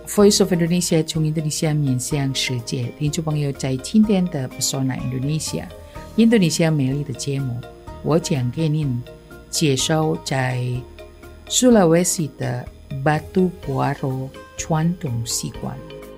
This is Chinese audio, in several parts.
Voice of Indonesia 从印度尼西亚面向世界，听众朋友在今天的 Pesona Indonesia 印度尼西亚美丽的节目，我将给您介绍在苏拉威西的 Batu Buaro 传统习惯。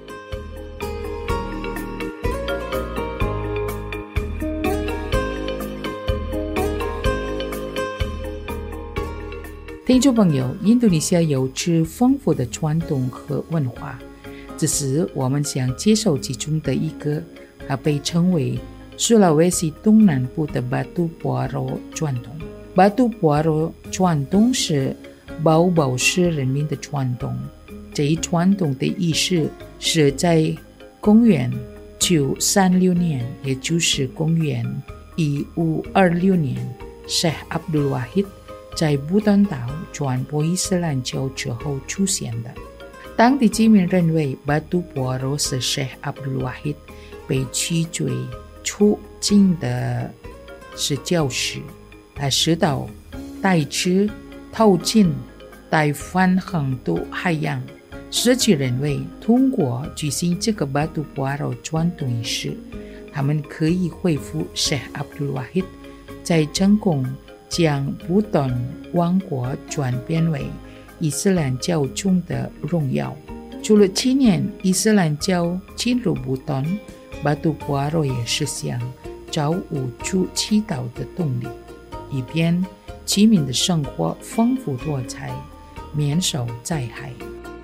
听众朋友，印度尼西亚有着丰富的传统和文化，这是我们想介绍其中的一个，它被称为苏拉威西东南部的 Batu Buaro 传统。Batu Buaro 传统是保保市人民的传统，这一传统的意思是在公元936年，也就是公元1526年 Syekh Abdul Wahid在不丹岛传播伊斯兰教之后出现的。当地居民认为 Batu Buaro 是 Syekh Abdul Wahid 被驱逐出境的是教士，他使到带之透进带翻横渡海洋。社区认为通过举行这个 Batu Buaro 传统仪式，他们可以恢复 Syekh Abdul Wahid 在成功将不丹王国转变为伊斯兰教中的荣耀。除了纪念伊斯兰教进入不丹， Batu Buaro 也是想造物主祈祷的动力，以便居民的生活丰富多彩，免受灾害。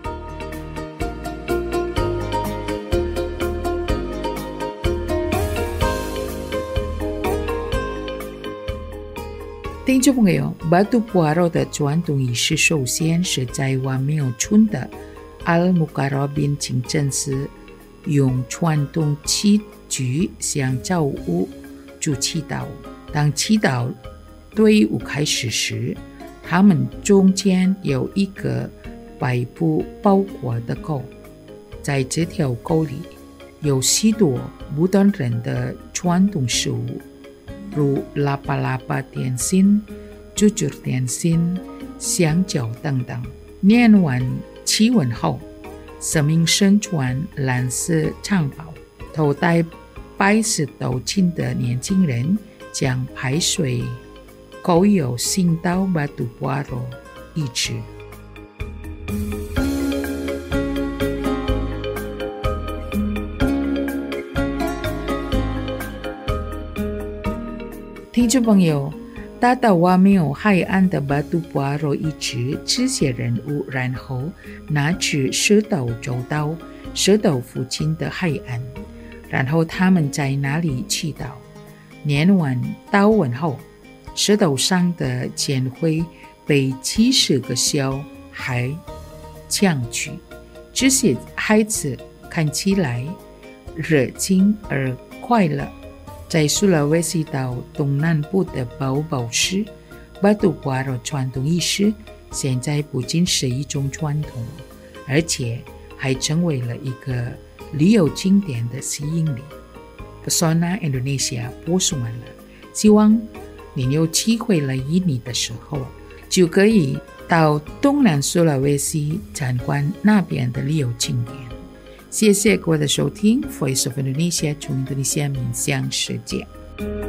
听众朋友， Batu Buaro 的传统仪式首先是在瓦米尔村的 Al-Mukarrabin 清真寺，用传统器具向造物主祈祷。当祈祷队伍开始时，他们中间有一个白布包裹的沟，在这条沟里有许多不丹人的传统食物，如lapa-lapa 点心、jujur 点心、香蕉等等。念完祈文后，生命身穿蓝色长袍、头戴白色斗笠的年轻人将排水沟油浸到 Batu Buaro 一直。听众朋友，大到瓦米尔海岸的 Batu Buaro 一直这些人物，然后拿去石头走到石头附近的海岸，然后他们在那里祈祷。念完祷文后，石头上的铅灰被几十个小孩抢去，这些孩子看起来热情而快乐。在苏拉威西岛东南部的保保市 Batu Buaro 传统仪式现在不仅是一种传统，而且还成为了一个旅游景点的吸引力。Pesona Indonesia 播送完了，希望你有机会来印尼的时候，就可以到东南苏拉威西参观那边的旅游景点。谢谢各位的收听 Voice of Indonesia 从印度尼西亚面向世界。